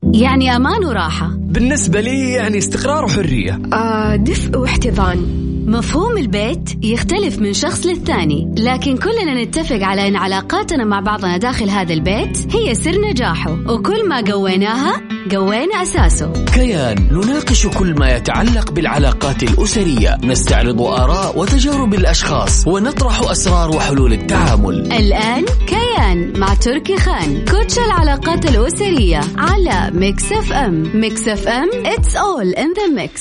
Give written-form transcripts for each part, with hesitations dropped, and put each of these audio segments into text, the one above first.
يعني أمان وراحة. بالنسبة لي يعني استقرار وحرية. دفء واحتضان. مفهوم البيت يختلف من شخص للثاني، لكن كلنا نتفق على أن علاقاتنا مع بعضنا داخل هذا البيت هي سر نجاحه، وكل ما قويناها قوينا أساسه. كيان نناقش كل ما يتعلق بالعلاقات الأسرية، نستعرض آراء وتجارب الأشخاص، ونطرح أسرار وحلول التعامل. الآن كيان مع تركي خان، كوتش العلاقات الأسرية على ميكس اف ام. ميكس اف ام It's all in the mix.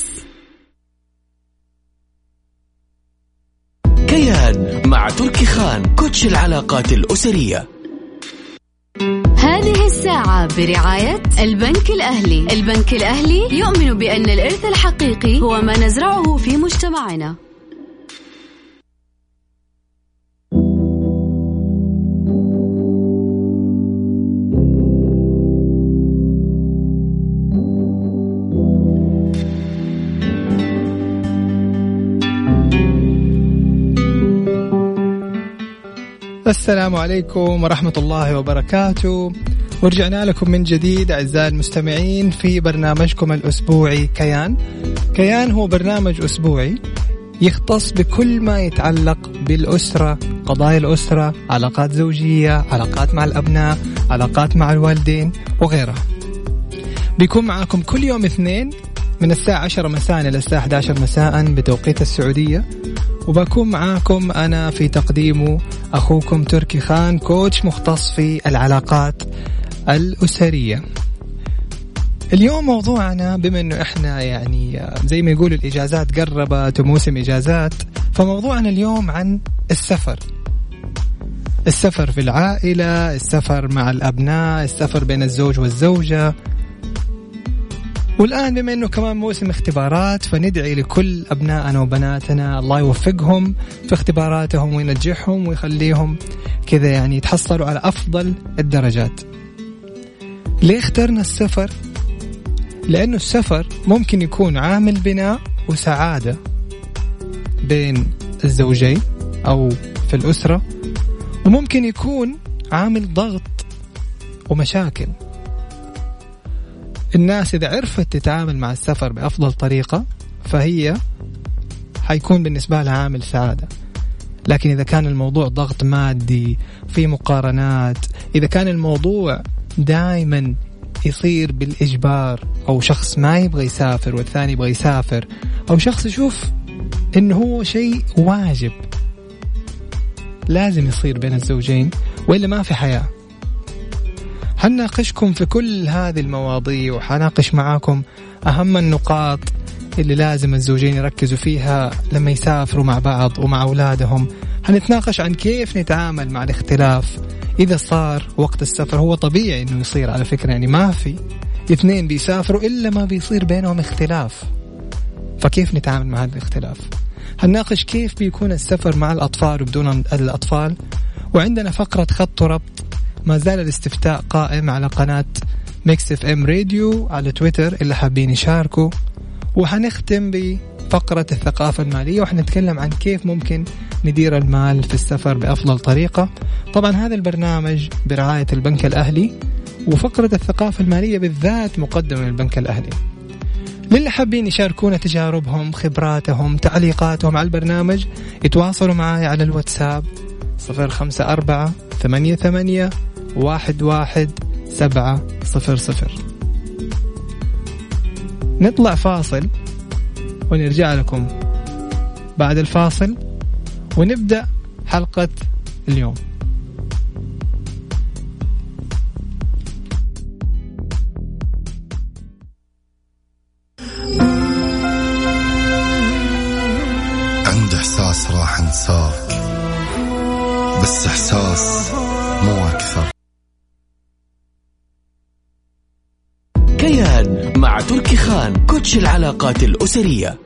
كيان مع تركي خان، كوتش العلاقات الأسرية. هذه الساعة برعاية البنك الأهلي. البنك الأهلي يؤمن بأن الإرث الحقيقي هو ما نزرعه في مجتمعنا. السلام عليكم ورحمة الله وبركاته، ورجعنا لكم من جديد أعزائي المستمعين في برنامجكم الأسبوعي كيان. كيان هو برنامج أسبوعي يختص بكل ما يتعلق بالأسرة، قضايا الأسرة، علاقات زوجية، علاقات مع الأبناء، علاقات مع الوالدين وغيرها. بيكون معاكم كل يوم اثنين من الساعة 10 مساء إلى الساعة 11 مساء بتوقيت السعودية، وبكون معاكم أنا في تقديمه أخوكم تركي خان، كوتش مختص في العلاقات الأسرية. اليوم موضوعنا بما أنه إحنا يعني زي ما يقولوا الإجازات قربت وموسم إجازات، فموضوعنا اليوم عن السفر. السفر في العائلة، السفر مع الأبناء، السفر بين الزوج والزوجة. والآن بما أنه كمان موسم اختبارات، فندعي لكل أبنائنا وبناتنا الله يوفقهم في اختباراتهم وينجحهم ويخليهم كذا يعني يتحصلوا على أفضل الدرجات. ليه اخترنا السفر؟ لأنه السفر ممكن يكون عامل بناء وسعادة بين الزوجين أو في الأسرة، وممكن يكون عامل ضغط ومشاكل. الناس إذا عرفت تتعامل مع السفر بأفضل طريقة فهي حيكون بالنسبة لها عامل سعادة. لكن إذا كان الموضوع ضغط مادي، في مقارنات، إذا كان الموضوع دائما يصير بالإجبار، أو شخص ما يبغى يسافر والثاني يبغى يسافر، أو شخص يشوف إنه هو شيء واجب لازم يصير بين الزوجين وإلا ما في حياة. حناقشكم في كل هذه المواضيع، وحناقش معاكم أهم النقاط اللي لازم الزوجين يركزوا فيها لما يسافروا مع بعض ومع أولادهم. حنتناقش عن كيف نتعامل مع الاختلاف إذا صار وقت السفر. هو طبيعي إنه يصير على فكرة، يعني ما في اثنين بيسافروا إلا ما بيصير بينهم اختلاف، فكيف نتعامل مع هذا الاختلاف؟ حناقش كيف بيكون السفر مع الأطفال وبدون الأطفال. وعندنا فقرة خط ربط، ما زال الاستفتاء قائم على قناة ميكس اف ام راديو على تويتر اللي حابين يشاركوا. وحنختم بفقرة الثقافة المالية، وحنتكلم عن كيف ممكن ندير المال في السفر بأفضل طريقة. طبعا هذا البرنامج برعاية البنك الأهلي، وفقرة الثقافة المالية بالذات مقدمة من البنك الأهلي. للي حابين يشاركونا تجاربهم، خبراتهم، تعليقاتهم على البرنامج، يتواصلوا معي على الواتساب 0548811700. نطلع فاصل ونرجع لكم بعد الفاصل ونبدأ حلقة اليوم. عندي إحساس راح انساك، بس إحساس مو أكثر. كيان مع تركي خان، كوتش العلاقات الأسرية.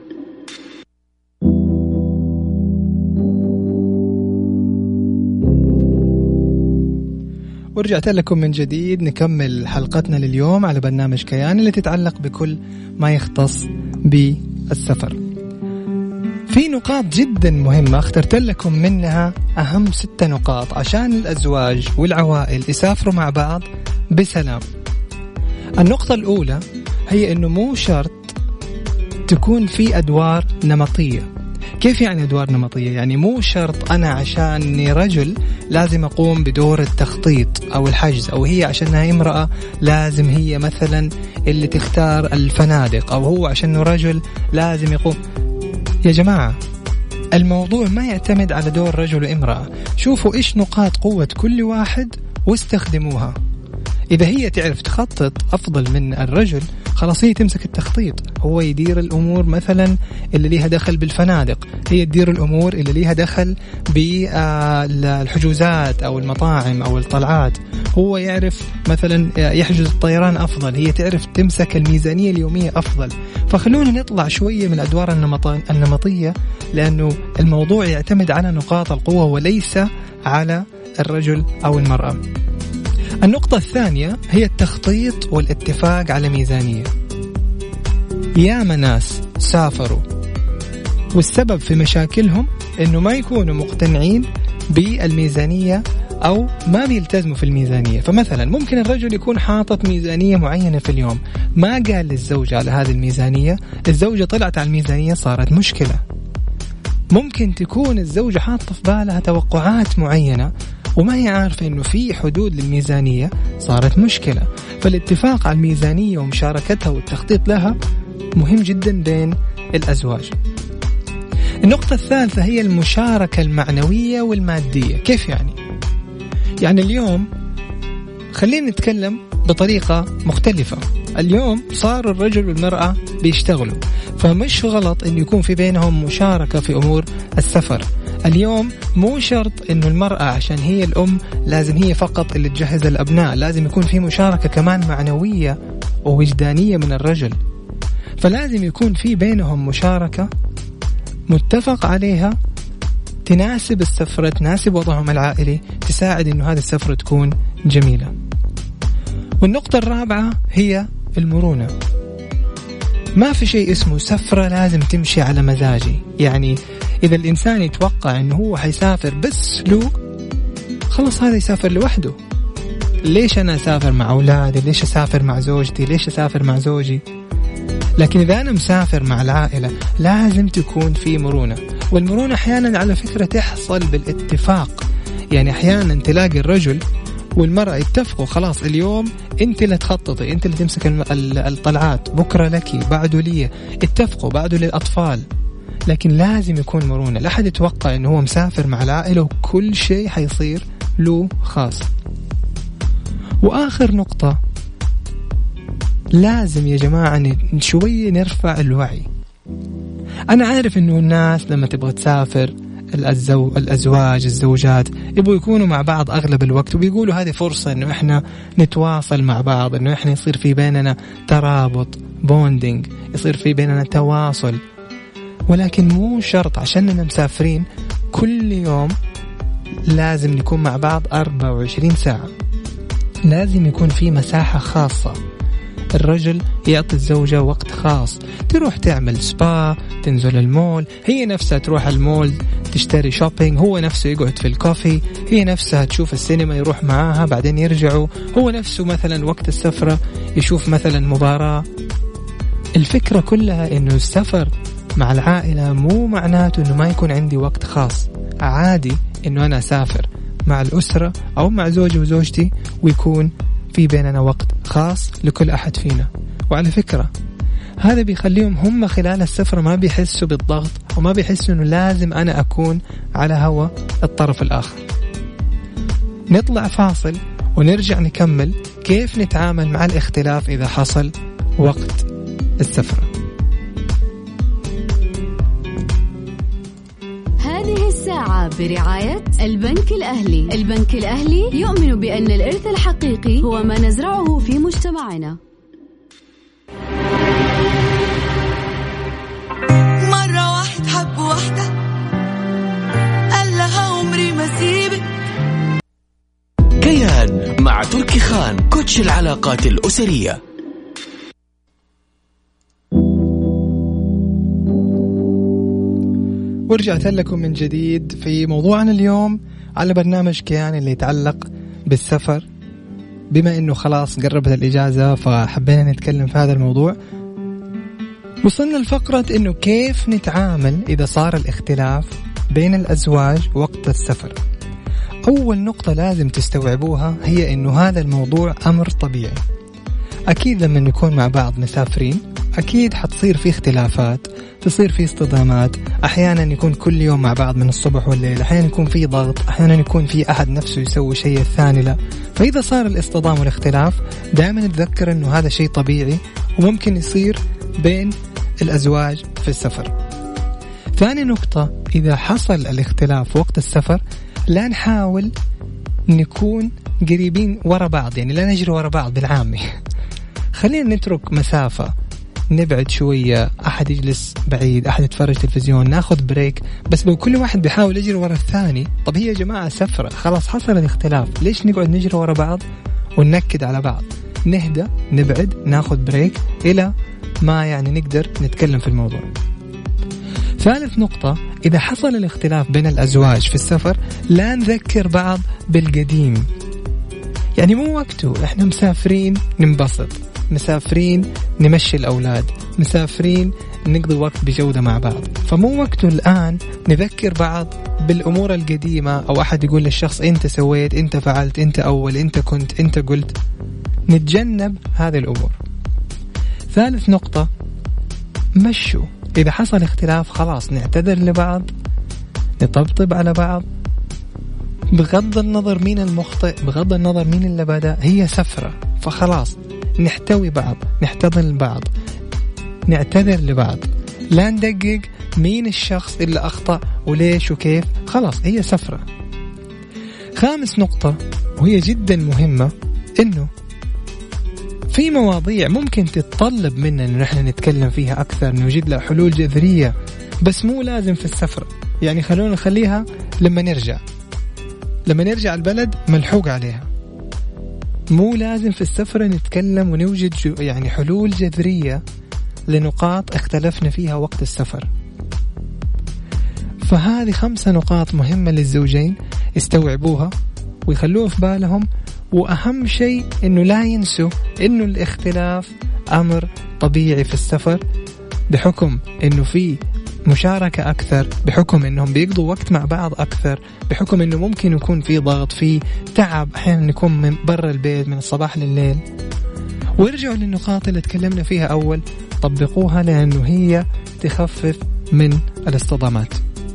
ورجعت لكم من جديد نكمل حلقتنا لليوم على برنامج كيان اللي تتعلق بكل ما يختص بالسفر. في نقاط جدا مهمة اخترت لكم منها أهم 6 نقاط عشان الأزواج والعوائل يسافروا مع بعض بسلام. النقطة الأولى هي أنه مو شرط تكون في أدوار نمطية. كيف يعني أدوار نمطية؟ يعني مو شرط أنا عشاني رجل لازم أقوم بدور التخطيط أو الحجز، أو هي عشانها امرأة لازم هي مثلا اللي تختار الفنادق، أو هو عشانه رجل لازم يقوم. يا جماعة الموضوع ما يعتمد على دور رجل وامرأة. شوفوا إيش نقاط قوة كل واحد واستخدموها. إذا هي تعرف تخطط أفضل من الرجل خلاص هي تمسك التخطيط، هو يدير الأمور مثلا اللي ليها دخل بالفنادق، هي تدير الأمور اللي ليها دخل بالحجوزات أو المطاعم أو الطلعات، هو يعرف مثلا يحجز الطيران أفضل، هي تعرف تمسك الميزانية اليومية أفضل. فخلونا نطلع شوية من الأدوار النمطية، لأنه الموضوع يعتمد على نقاط القوة وليس على الرجل أو المرأة. النقطة الثانية هي التخطيط والاتفاق على ميزانية. ياما ناس سافروا والسبب في مشاكلهم إنه ما يكونوا مقتنعين بالميزانية أو ما بيلتزموا في الميزانية. فمثلا ممكن الرجل يكون حاطط ميزانية معينة في اليوم، ما قال للزوجة على هذه الميزانية، الزوجة طلعت على الميزانية صارت مشكلة. ممكن تكون الزوجة حاطة في بالها توقعات معينة وما هي عارفة إنه في حدود للميزانية، صارت مشكلة. فالاتفاق على الميزانية ومشاركتها والتخطيط لها مهم جدا بين الأزواج. النقطة الثالثة هي المشاركة المعنوية والمادية. كيف يعني؟ يعني اليوم خلينا نتكلم بطريقة مختلفة. اليوم صار الرجل والمرأة بيشتغلوا، فمش غلط إنه يكون في بينهم مشاركة في أمور السفر. اليوم مو شرط إنه المرأة عشان هي الأم لازم هي فقط اللي تجهز الأبناء، لازم يكون في مشاركة كمان معنوية ووجدانية من الرجل. فلازم يكون في بينهم مشاركة متفق عليها تناسب السفرة، تناسب وضعهم العائلي، تساعد إنه هذه السفرة تكون جميلة. والنقطة الرابعة هي المرونة. ما في شيء اسمه سفرة لازم تمشي على مزاجي. يعني إذا الإنسان يتوقع إنه هو حيسافر بس له، خلاص هذا يسافر لوحده. ليش أنا أسافر مع أولادي؟ ليش أسافر مع زوجتي؟ ليش أسافر مع زوجي؟ لكن إذا أنا مسافر مع العائلة لازم تكون في مرونة. والمرونة أحيانا على فكرة تحصل بالاتفاق. يعني أحيانا تلاقي الرجل والمرأة يتفقوا خلاص اليوم أنت اللي تخططي، أنت اللي تمسك الطلعات، بكرة لك، بعده لي، اتفقوا، بعده للأطفال. لكن لازم يكون مرونة. لا أحد يتوقع أنه هو مسافر مع العائلة وكل شيء حيصير له خاص. وآخر نقطة، لازم يا جماعة شوية نرفع الوعي. أنا عارف أنه الناس لما تبغى تسافر الأزواج الزوجات يبغوا يكونوا مع بعض أغلب الوقت، وبيقولوا هذه فرصة أنه إحنا نتواصل مع بعض، أنه إحنا يصير في بيننا ترابط، بوندينج، يصير في بيننا تواصل. ولكن مو شرط عشاننا مسافرين كل يوم لازم نكون مع بعض 24 ساعة. لازم يكون في مساحة خاصة. الرجل يعطي الزوجة وقت خاص، تروح تعمل سبا، تنزل المول، هي نفسها تروح المول تشتري شوبينج، هو نفسه يقعد في الكوفي، هي نفسها تشوف السينما يروح معاها بعدين يرجعوا، هو نفسه مثلا وقت السفرة يشوف مثلا مباراة. الفكرة كلها إنه السفر مع العائلة مو معناته إنه ما يكون عندي وقت خاص. عادي إنه أنا أسافر مع الأسرة أو مع زوجي وزوجتي ويكون في بيننا وقت خاص لكل أحد فينا. وعلى فكرة هذا بيخليهم هم خلال السفر ما بيحسوا بالضغط وما بيحسوا إنه لازم أنا أكون على هوا الطرف الآخر. نطلع فاصل ونرجع نكمل كيف نتعامل مع الاختلاف إذا حصل وقت السفر. هذه الساعة برعاية البنك الأهلي. البنك الأهلي يؤمن بأن الإرث الحقيقي هو ما نزرعه في مجتمعنا. مرة واحد حب واحدة قال لها عمري ما سيبك. كيان مع تركي خان، كوتش العلاقات الأسرية. ورجعت لكم من جديد في موضوعنا اليوم على برنامج كيان اللي يتعلق بالسفر بما أنه خلاص قربت الإجازة فحبينا نتكلم في هذا الموضوع. وصلنا لفقرة أنه كيف نتعامل إذا صار الاختلاف بين الأزواج وقت السفر. أول نقطة لازم تستوعبوها هي أنه هذا الموضوع أمر طبيعي. أكيد لما نكون مع بعض مسافرين أكيد حتصير في اختلافات، تصير في اصطدامات، أحيانا يكون كل يوم مع بعض من الصبح والليل، أحيانا يكون في ضغط، أحيانا يكون في أحد نفسه يسوي شيء الثاني لا. فإذا صار الاصطدام والاختلاف دائما نتذكر أنه هذا شيء طبيعي وممكن يصير بين الأزواج في السفر. ثاني نقطة، إذا حصل الاختلاف وقت السفر لا نحاول نكون قريبين ورا بعض، يعني لا نجري ورا بعض بالعامي. خلينا نترك مسافة، نبعد شوية، أحد يجلس بعيد، أحد يتفرج تلفزيون، ناخذ بريك. بس لو كل واحد بيحاول يجري ورا الثاني، طب هي يا جماعة سفرة خلاص حصل الاختلاف، ليش نقعد نجري ورا بعض وننكد على بعض؟ نهدى، نبعد، ناخذ بريك إلى ما يعني نقدر نتكلم في الموضوع. ثالث نقطة، إذا حصل الاختلاف بين الأزواج في السفر لا نذكر بعض بالقديم. يعني مو وقته، إحنا مسافرين ننبسط، مسافرين نمشي الأولاد، مسافرين نقضي وقت بجودة مع بعض. فمو وقته الآن نذكر بعض بالأمور القديمة، أو أحد يقول للشخص أنت سويت، أنت فعلت، أنت أول، أنت كنت، أنت قلت. نتجنب هذه الأمور. ثالث نقطة، مشوا. إذا حصل اختلاف خلاص نعتذر لبعض، نطبطب على بعض، بغض النظر مين المخطئ، بغض النظر مين اللي بدأ، هي سفرة فخلاص نحتوي بعض، نحتضن بعض، نعتذر لبعض، لا ندقق مين الشخص اللي أخطأ وليش وكيف، خلاص هي سفرة. خامس نقطة وهي جدا مهمة، إنه في مواضيع ممكن تتطلب منا إن نحن نتكلم فيها أكثر، نوجد لها حلول جذرية، بس مو لازم في السفر. يعني خلونا نخليها لما نرجع البلد ملحوق عليها. مو لازم في السفر نتكلم ونوجد يعني حلول جذرية لنقاط اختلفنا فيها وقت السفر. فهذه 5 نقاط مهمة للزوجين يستوعبوها ويخلوها في بالهم. وأهم شيء إنه لا ينسوا إنه الاختلاف أمر طبيعي في السفر، بحكم إنه في مشاركة أكثر، بحكم إنهم بيقضوا وقت مع بعض أكثر، بحكم إنه ممكن يكون في ضغط، في تعب، أحيانا نكون من برا البيت من الصباح لليل. ويرجعوا للنقاط اللي تكلمنا فيها أول، طبقوها لأنه هي تخفف من الاصطدامات.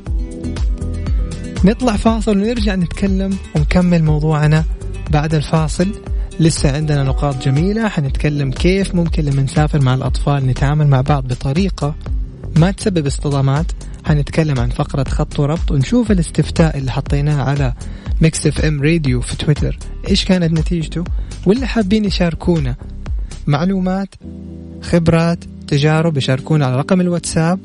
نطلع فاصل ونرجع نتكلم ونكمل موضوعنا بعد الفاصل. لسه عندنا نقاط جميلة، حنتكلم كيف ممكن لما نسافر مع الأطفال نتعامل مع بعض بطريقة ما تسبب اصطدامات. حنتكلم عن فقرة خط وربط، ونشوف الاستفتاء اللي حطيناه على ميكس اف ام راديو في تويتر ايش كانت نتيجته، واللي حابين يشاركونا معلومات، خبرات، تجارب، يشاركونا على رقم الواتساب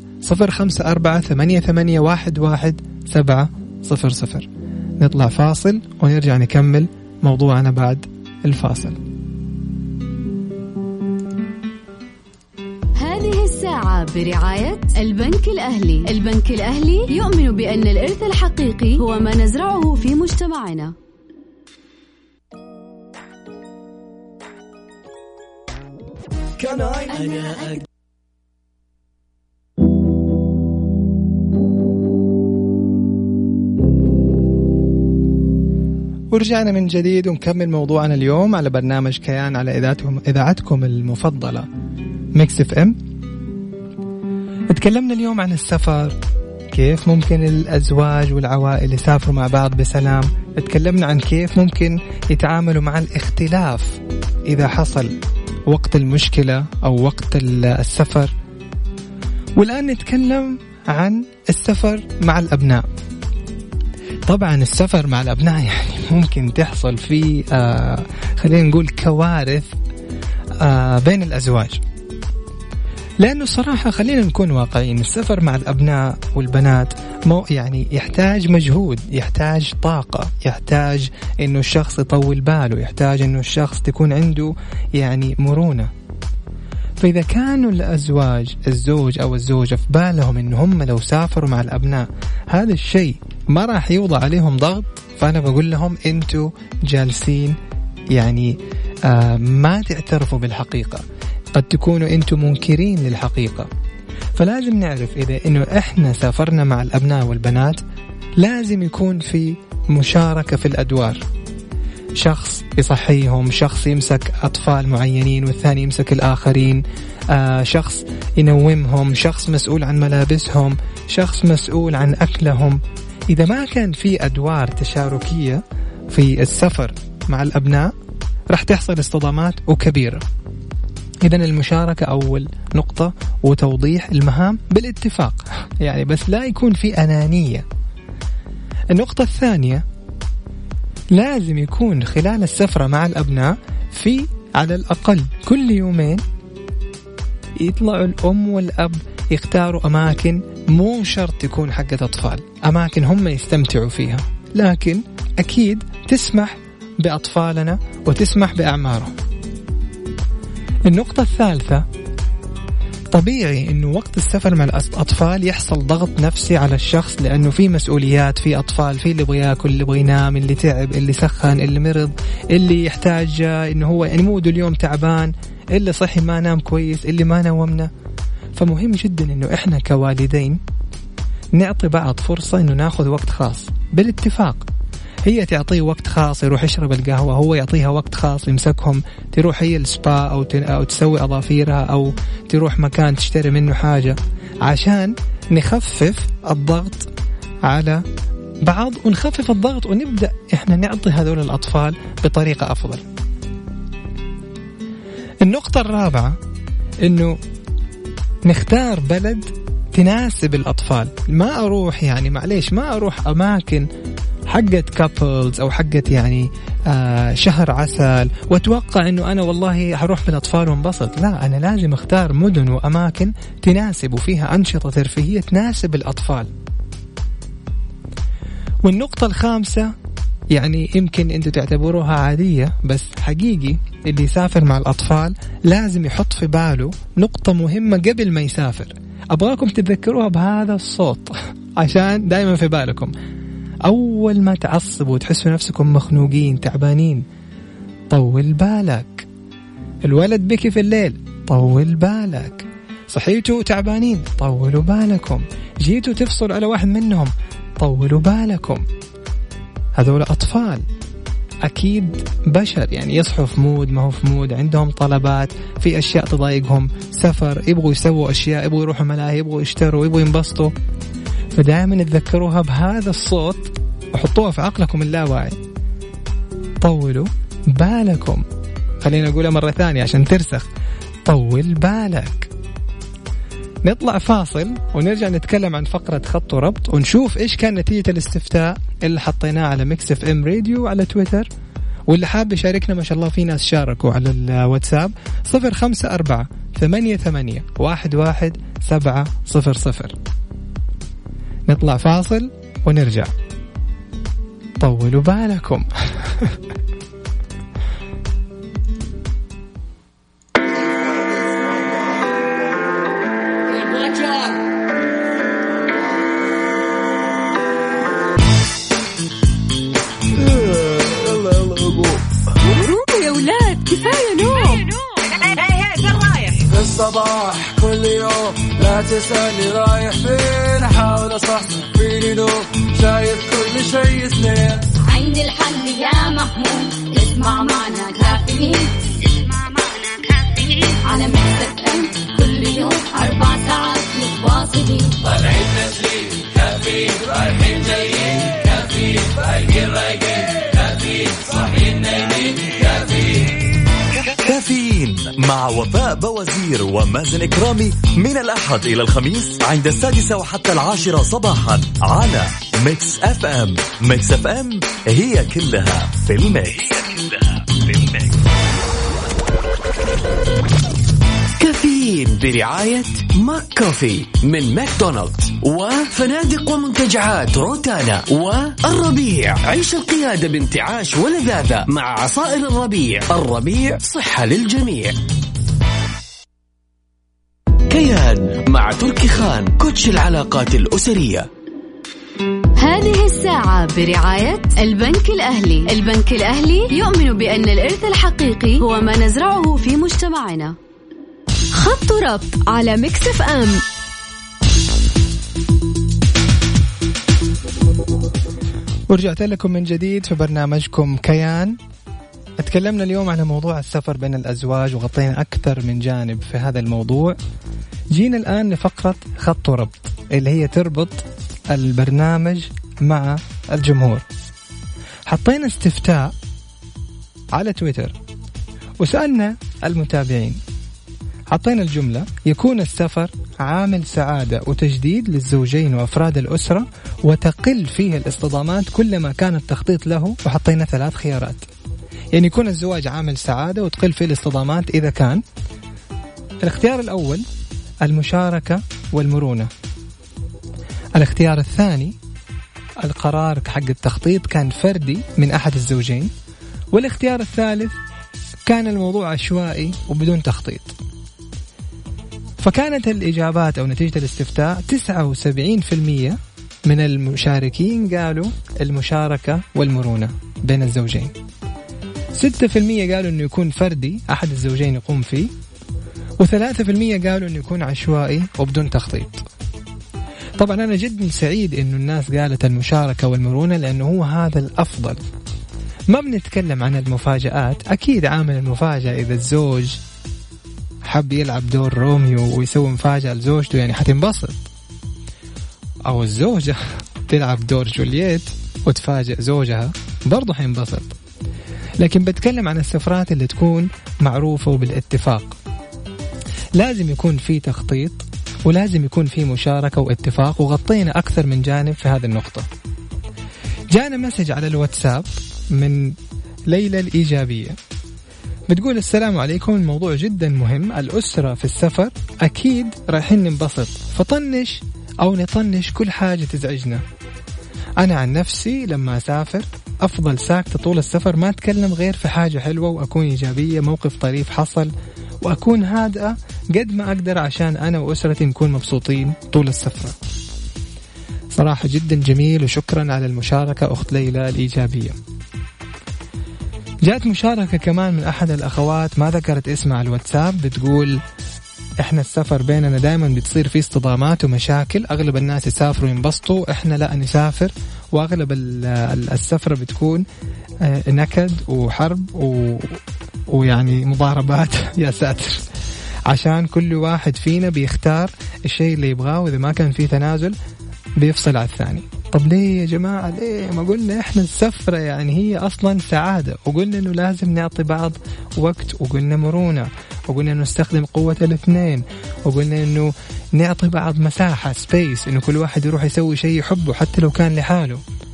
0548811700. نطلع فاصل ونرجع نكمل موضوعنا بعد الفاصل. هذه الساعة برعاية البنك الأهلي. البنك الأهلي يؤمن بأن الإرث الحقيقي هو ما نزرعه في مجتمعنا. ورجعنا من جديد ونكمل موضوعنا اليوم على برنامج كيان على إذاعتكم المفضلة ميكس اف ام. تكلمنا اليوم عن السفر، كيف ممكن الأزواج والعوائل يسافروا مع بعض بسلام. تكلمنا عن كيف ممكن يتعاملوا مع الاختلاف إذا حصل وقت المشكلة أو وقت السفر. والآن نتكلم عن السفر مع الأبناء. طبعا السفر مع الأبناء يعني ممكن تحصل فيه خلينا نقول كوارث بين الأزواج، لأنه صراحة خلينا نكون واقعيين، السفر مع الأبناء والبنات يعني يحتاج مجهود، يحتاج طاقة، يحتاج إنه الشخص يطول باله، يحتاج إنه الشخص تكون عنده يعني مرونة. فإذا كانوا الأزواج الزوج أو الزوجة في بالهم إنه هم لو سافروا مع الأبناء هذا الشيء ما راح يوضع عليهم ضغط، فأنا بقول لهم أنتوا جالسين يعني ما تعترفوا بالحقيقة، قد تكونوا أنتم منكرين للحقيقة. فلازم نعرف إذا إنه إحنا سافرنا مع الأبناء والبنات لازم يكون في مشاركة في الأدوار، شخص يصحيهم، شخص يمسك أطفال معينين والثاني يمسك الآخرين، شخص ينومهم، شخص مسؤول عن ملابسهم، شخص مسؤول عن أكلهم. إذا ما كان في أدوار تشاركية في السفر مع الأبناء راح تحصل اصطدامات وكبيرة. إذن المشاركة أول نقطة، وتوضيح المهام بالاتفاق يعني، بس لا يكون في أنانية. النقطة الثانية، لازم يكون خلال السفرة مع الأبناء في على الأقل كل يومين يطلعوا الأم والأب يختاروا أماكن، مو شرط تكون حقة أطفال، أماكن هم يستمتعوا فيها، لكن أكيد تسمح بأطفالنا وتسمح بأعمارهم. النقطة الثالثة، طبيعي إنه وقت السفر مع الأطفال يحصل ضغط نفسي على الشخص، لأنه في مسؤوليات، في أطفال، في اللي يبغى ياكل، اللي يبغى ينام، اللي تعب، اللي سخن، اللي مرض، اللي يحتاج إنه هو يعني موده اليوم تعبان، اللي صحي ما نام كويس، اللي ما نومنا. فمهم جدا إنه إحنا كوالدين نعطي بعض فرصة إنه ناخذ وقت خاص بالاتفاق. هي تعطيه وقت خاص يروح يشرب القهوة، هو يعطيها وقت خاص يمسكهم، تروح هي السبا أو تسوي أظافيرها أو تروح مكان تشتري منه حاجة، عشان نخفف الضغط على بعض ونخفف الضغط ونبدأ إحنا نعطي هذول الأطفال بطريقة أفضل. النقطة الرابعة، إنه نختار بلد تناسب الأطفال. ما أروح يعني معليش ما أروح أماكن حقت كابلز أو حقت يعني شهر عسل وأتوقع أنه أنا والله هروح بالأطفال وانبسط. لا، أنا لازم أختار مدن وأماكن تناسب وفيها أنشطة ترفيهية تناسب الأطفال. والنقطة الخامسة، يعني يمكن أنتوا تعتبروها عادية، بس حقيقي اللي يسافر مع الأطفال لازم يحط في باله نقطة مهمة قبل ما يسافر. أبغاكم تتذكروها بهذا الصوت عشان دائما في بالكم. أول ما تعصبوا وتحسوا نفسكم مخنوقين تعبانين، طول بالك. الولد بكي في الليل، طول بالك. صحيتوا تعبانين، طولوا بالكم. جيتوا تفصل على واحد منهم، طولوا بالكم. هذول أطفال أكيد بشر، يعني يصحوا في مود ما هو في مود، عندهم طلبات، في أشياء تضايقهم، سفر، يبغوا يسووا أشياء، يبغوا يروحوا ملاهي، يبغوا يشتروا، يبغوا ينبسطوا. فدائما تذكروها بهذا الصوت وحطوها في عقلكم اللاواعي. طولوا بالكم. خلينا نقولها مرة ثانية عشان ترسخ، طول بالك. نطلع فاصل ونرجع نتكلم عن فقرة خط وربط ونشوف إيش كان نتيجة الاستفتاء اللي حطيناه على ميكس اف ام راديو على تويتر. واللي حاب يشاركنا ما شاء الله في ناس شاركوا على الواتساب 0548811700. نطلع فاصل ونرجع. طولوا بالكم. يا ولاد كفاية نوم. في الصباح كل يوم لا تسألني رايح فين، أحاول أصحصح فيني نوم، شايف كل شيء سنين. عندي الحل يا محمود، اسمع معنا كافيين، اسمع معنا كافيين على ميكس اف ام كل يوم 4 ساعات متواصلين. طالعين نازلين كافيين، رايحين جايين كافيين، فايقين رايقين كافيين، صاحيين نايمين كافيين. كافيين مع وفاء بوزير ومازن إكرامي من الأحد إلى الخميس عند 6 وحتى 10 صباحا على ميكس اف ام. ميكس اف ام هي كلها في الميكس. كافيين برعاية ماك كوفي من ماكدونالدز وفنادق ومنتجعات روتانا والربيع. عيش القيادة بانتعاش ولذاذة مع عصائر الربيع. الربيع صحة للجميع. كيان مع تركي خان، كوتش العلاقات الأسرية. هذه الساعة برعاية البنك الأهلي. البنك الأهلي يؤمن بأن الإرث الحقيقي هو ما نزرعه في مجتمعنا. خط ربط على ميكس اف ام. ورجعت لكم من جديد في برنامجكم كيان. اتكلمنا اليوم على موضوع السفر بين الأزواج وغطينا أكثر من جانب في هذا الموضوع. جينا الآن لفقرة خط ربط اللي هي تربط البرنامج مع الجمهور. حطينا استفتاء على تويتر وسألنا المتابعين. حطينا الجملة: يكون السفر عامل سعادة وتجديد للزوجين وأفراد الأسرة وتقل فيه الاصطدامات كلما كان التخطيط له. وحطينا 3 خيارات، يعني يكون الزواج عامل سعادة وتقل فيه الاصطدامات إذا كان الاختيار الأول المشاركة والمرونة، الاختيار الثاني القرار حق التخطيط كان فردي من أحد الزوجين، والاختيار الثالث كان الموضوع عشوائي وبدون تخطيط. فكانت الإجابات أو نتيجة الاستفتاء 79% من المشاركين قالوا المشاركة والمرونة بين الزوجين، 6% قالوا أنه يكون فردي أحد الزوجين يقوم فيه، و3% قالوا أنه يكون عشوائي وبدون تخطيط. طبعا أنا جدا سعيد أنه الناس قالت المشاركة والمرونة لأنه هو هذا الأفضل. ما بنتكلم عن المفاجآت، أكيد عامل المفاجأة إذا الزوج حب يلعب دور روميو ويسوي مفاجأة لزوجته يعني حتنبسط، أو الزوجة تلعب دور جولييت وتفاجئ زوجها برضو حينبسط. لكن بتكلم عن السفرات اللي تكون معروفة وبالاتفاق. لازم يكون في تخطيط ولازم يكون في مشاركة واتفاق، وغطينا أكثر من جانب في هذه النقطة. جانا مسج على الواتساب من ليلى الإيجابية بتقول: السلام عليكم، الموضوع جدا مهم، الأسرة في السفر أكيد رايحين ننبسط، فطنش أو نطنش كل حاجة تزعجنا. أنا عن نفسي لما أسافر أفضل ساكتة طول السفر، ما أتكلم غير في حاجة حلوة وأكون إيجابية، موقف طريف حصل، وأكون هادئة قد ما أقدر عشان أنا وأسرتي نكون مبسوطين طول السفرة. صراحة جدا جميل، وشكرا على المشاركة أخت ليلى الإيجابية. جاءت مشاركة كمان من أحد الأخوات ما ذكرت اسمها على الواتساب، بتقول: إحنا السفر بيننا دائما بتصير فيه اصطدامات ومشاكل، أغلب الناس يسافروا ينبسطوا، إحنا لا نسافر، وأغلب السفرة بتكون نكد وحرب ويعني مضاربات يا ساتر، عشان كل واحد فينا بيختار الشيء اللي يبغاه، وإذا ما كان فيه تنازل بيفصل على الثاني. طب ليه يا جماعة؟ ليه ما قلنا إحنا السفرة يعني هي أصلا سعادة، وقلنا إنه لازم نعطي بعض وقت، وقلنا مرونة، وقلنا إنه نستخدم قوة الاثنين، وقلنا إنه نعطي بعض مساحة سبيس، إنه كل واحد يروح يسوي شيء يحبه حتى لو كان لحاله.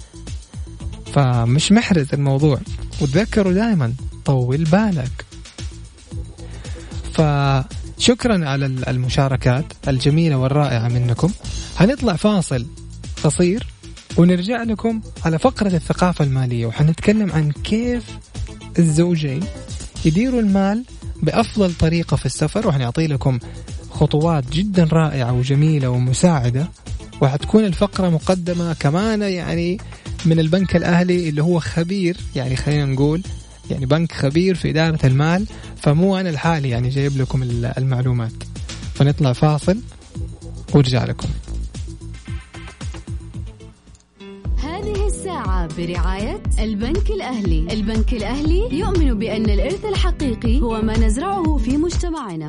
فمش محرز الموضوع، وتذكروا دائما طول بالك. فشكرا على المشاركات الجميلة والرائعة منكم. هنطلع فاصل قصير ونرجع لكم على فقرة الثقافة المالية، وحنتكلم عن كيف الزوجين يديروا المال بأفضل طريقة في السفر، وحنعطي لكم خطوات جدا رائعة وجميلة ومساعدة. وحتكون الفقرة مقدمة كمان يعني من البنك الأهلي اللي هو خبير، يعني خلينا نقول يعني بنك خبير في إدارة المال، فمو أنا الحالي يعني جايب لكم المعلومات. فنطلع فاصل ورجع لكم. هذه الساعة برعاية البنك الأهلي. البنك الأهلي يؤمن بأن الإرث الحقيقي هو ما نزرعه في مجتمعنا.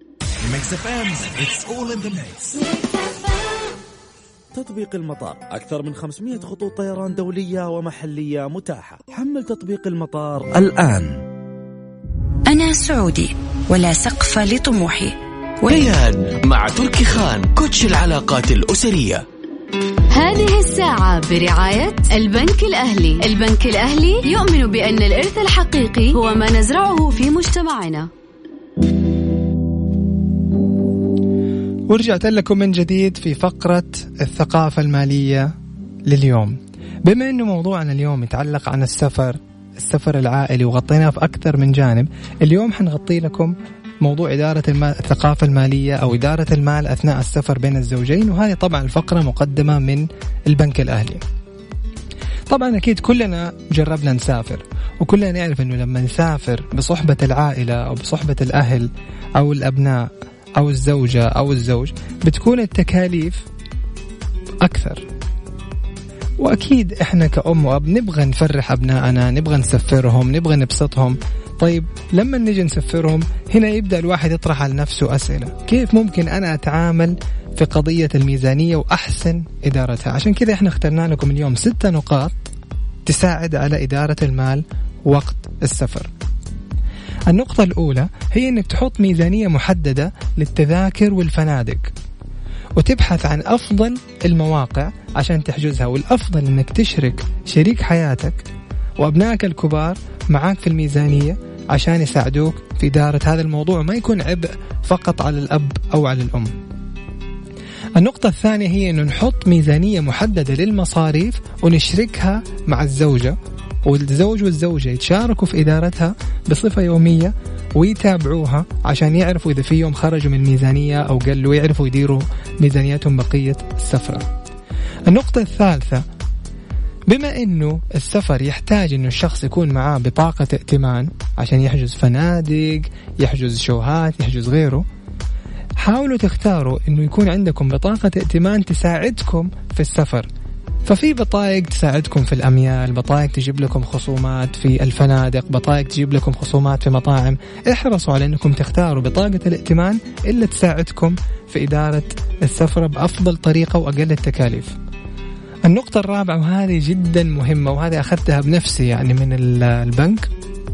تطبيق المطار، أكثر من 500 خطوط طيران دولية ومحلية متاحة. حمل تطبيق المطار الآن. أنا سعودي ولا سقف لطموحي. كيان مع تركي خان، كوتش العلاقات الأسرية. هذه الساعة برعاية البنك الأهلي. البنك الأهلي يؤمن بأن الإرث الحقيقي هو ما نزرعه في مجتمعنا. ورجعت لكم من جديد في فقرة الثقافة المالية لليوم. بما أنه موضوعنا اليوم يتعلق عن السفر العائلي وغطيناه في أكثر من جانب، اليوم حنغطي لكم موضوع إدارة الثقافة المالية أو إدارة المال أثناء السفر بين الزوجين، وهذه طبعا الفقرة مقدمة من البنك الأهلي. طبعا أكيد كلنا جربنا نسافر، وكلنا نعرف أنه لما نسافر بصحبة العائلة أو بصحبة الأهل أو الأبناء أو الزوجة أو الزوج بتكون التكاليف أكثر. وأكيد إحنا كأم وأب نبغى نفرح أبنائنا، نبغى نسفرهم، نبغى نبسطهم. طيب لما نيجي نسفرهم هنا يبدأ الواحد يطرح على نفسه أسئلة، كيف ممكن أنا أتعامل في قضية الميزانية وأحسن إدارتها؟ عشان كذا إحنا اخترنا لكم اليوم 6 نقاط تساعد على إدارة المال وقت السفر. النقطة الأولى هي أنك تحط ميزانية محددة للتذاكر والفنادق، وتبحث عن أفضل المواقع عشان تحجزها. والأفضل أنك تشرك شريك حياتك وأبنائك الكبار معاك في الميزانية عشان يساعدوك في إدارة هذا الموضوع، ما يكون عبء فقط على الأب أو على الأم. النقطة الثانية هي أنه نحط ميزانية محددة للمصاريف ونشركها مع الزوجة، والزوج والزوجة يتشاركوا في إدارتها بصفة يومية ويتابعوها عشان يعرفوا إذا في يوم خرجوا من الميزانية أو قلوا، يعرفوا يديروا ميزانيتهم بقية السفرة. النقطة الثالثة، بما أنه السفر يحتاج أنه الشخص يكون معاه بطاقة ائتمان عشان يحجز فنادق، يحجز شوهات، يحجز غيره، حاولوا تختاروا أنه يكون عندكم بطاقة ائتمان تساعدكم في السفر. ففي بطايق تساعدكم في الأميال، بطايق تجيب لكم خصومات في الفنادق، بطايق تجيب لكم خصومات في مطاعم. احرصوا على أنكم تختاروا بطاقة الائتمان اللي تساعدكم في إدارة السفر بأفضل طريقة وأقل التكاليف. النقطة الرابعة وهذه جدا مهمة، وهذه أخذتها بنفسي يعني من البنك.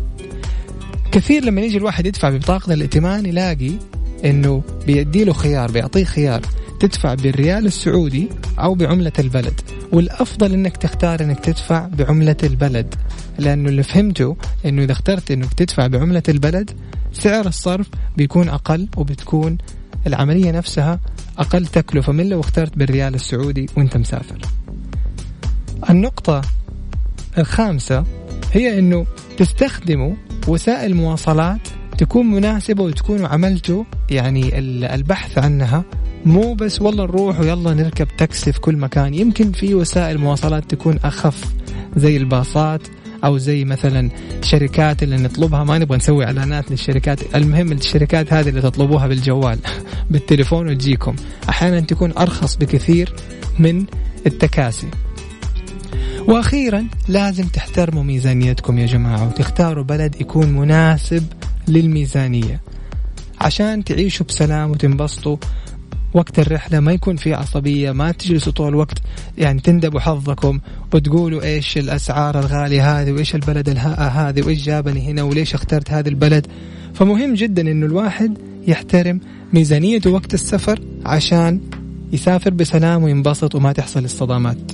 كثير لما يجي الواحد يدفع ببطاقة الائتمان يلاقي أنه بيديله خيار، بيعطيه خيار تدفع بالريال السعودي أو بعملة البلد. والأفضل أنك تختار أنك تدفع بعملة البلد، لأنه اللي فهمته أنه إذا اخترت أنك تدفع بعملة البلد سعر الصرف بيكون أقل، وبتكون العملية نفسها أقل تكلفة من لو اخترت بالريال السعودي وانت مسافر. النقطة الخامسة هي أنه تستخدموا وسائل مواصلات تكون مناسبة وتكونوا عملتوا يعني البحث عنها، مو بس والله نروح ويلا نركب تاكسي في كل مكان. يمكن في وسائل مواصلات تكون أخف زي الباصات أو زي مثلا شركات اللي نطلبها، ما نبغى نسوي إعلانات للشركات، المهم الشركات هذه اللي تطلبوها بالجوال بالتليفون وتجيكم، أحيانا تكون أرخص بكثير من التكاسي. وأخيرا لازم تحترموا ميزانيتكم يا جماعة، وتختاروا بلد يكون مناسب للميزانية عشان تعيشوا بسلام وتنبسطوا وقت الرحلة، ما يكون في عصبية، ما تجلسوا طول الوقت يعني تندبوا حظكم وتقولوا إيش الأسعار الغالية هذه وإيش البلد الهائة هذه وإيش جابني هنا وليش اخترت هذا البلد. فمهم جدا إنه الواحد يحترم ميزانيته وقت السفر عشان يسافر بسلام وينبسط وما تحصل الصدامات.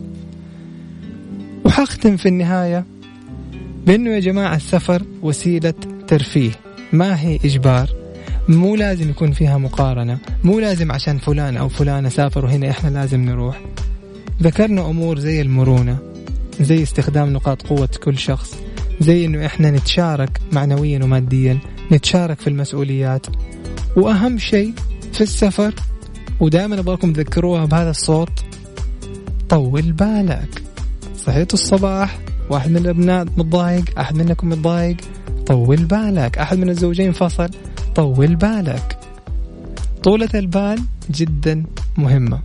وحختم في النهاية بأنه يا جماعة السفر وسيلة ترفيه، ما هي إجبار، مو لازم يكون فيها مقارنة، مو لازم عشان فلان أو فلانة سافروا هنا إحنا لازم نروح. ذكرنا أمور زي المرونة، زي استخدام نقاط قوة كل شخص، زي إنه إحنا نتشارك معنويا وماديا، نتشارك في المسؤوليات. وأهم شيء في السفر ودائما أبغاكم تذكروها بهذا الصوت، طول بالك. صحيت الصباح واحد من الأبناء متضايق، أحد منكم متضايق، طول بالك. أحد من الزوجين فصل، طول بالك. طولة البال جدا مهمة.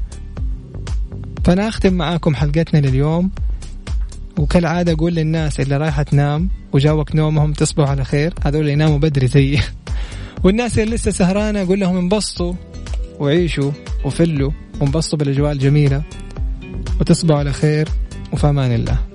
فأنا أختم معاكم حلقتنا لليوم، وكالعادة أقول للناس اللي رايحة تنام وجاوك نومهم تصبحوا على خير، هذول اللي يناموا بدري زيي والناس اللي لسه سهرانة أقول لهم انبسطوا وعيشوا وفلوا وانبسطوا بالأجواء الجميلة، وتصبحوا على خير وفي أمان الله.